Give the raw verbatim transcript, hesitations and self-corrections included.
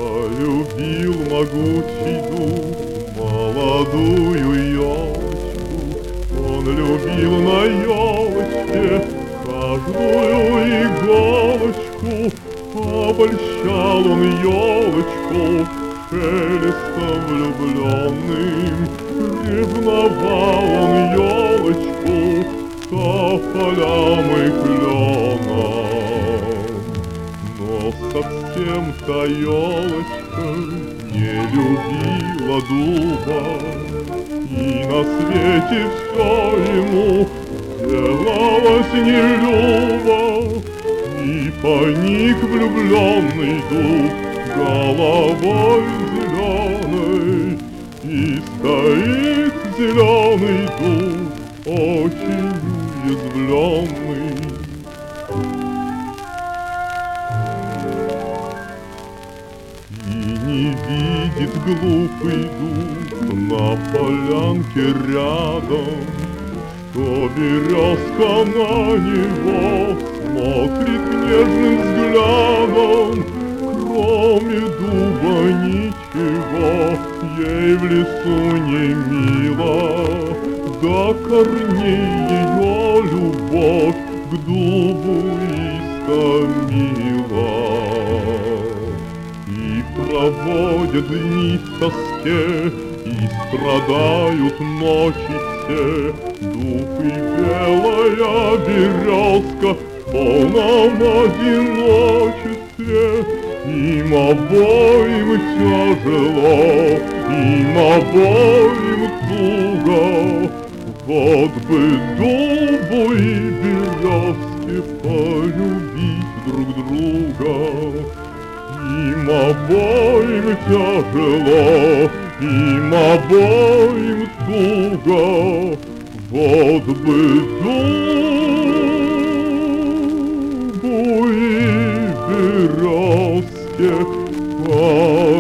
Полюбил могучий дуб молодую елочку. Он любил на елочке каждую иголочку. Обольщал он елочку шелестом влюбленным. Ревновал он елочку тополям и кленом. Но совсем-то елочка не любила дуба, и на свете все ему делалось нелюбо. И поник влюбленный дуб головой зеленой, и стоит зеленый дуб очень уязвленный. И не видит глупый дуб на полянке рядом, что березка на него смотрит нежным взглядом. Кроме дуба ничего ей в лесу не мило, до корней ее любовь к дубу истомила. И проводят дни в тоске, и страдают ночи все. Дуб и белая березка в полном одиночестве. Им обоим тяжело, им обоим туго. Вот бы дубу и березке полюбить друг друга. Им обоим тяжело, им обоим туго. Вот бы дубу и березке